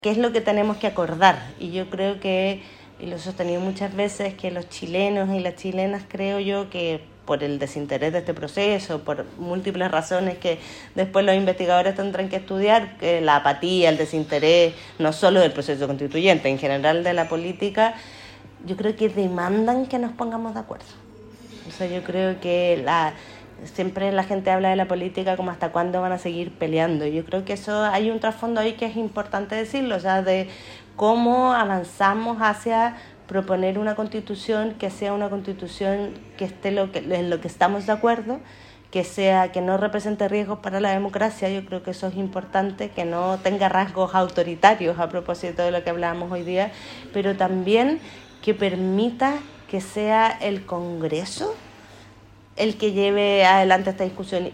qué es lo que tenemos que acordar. Y yo creo que, y lo he sostenido muchas veces, que los chilenos y las chilenas, creo yo, que por el desinterés de este proceso, por múltiples razones que después los investigadores tendrán que estudiar, que la apatía, el desinterés, no solo del proceso constituyente, en general de la política, yo creo que demandan que nos pongamos de acuerdo. O sea, yo creo que siempre la gente habla de la política como hasta cuándo van a seguir peleando. Yo creo que eso hay un trasfondo ahí que es importante decirlo, o sea, de cómo avanzamos hacia proponer una constitución que sea una constitución que esté en lo que estamos de acuerdo, que no represente riesgos para la democracia. Yo creo que eso es importante, que no tenga rasgos autoritarios a propósito de lo que hablábamos hoy día, pero también que permita que sea el Congreso el que lleve adelante esta discusión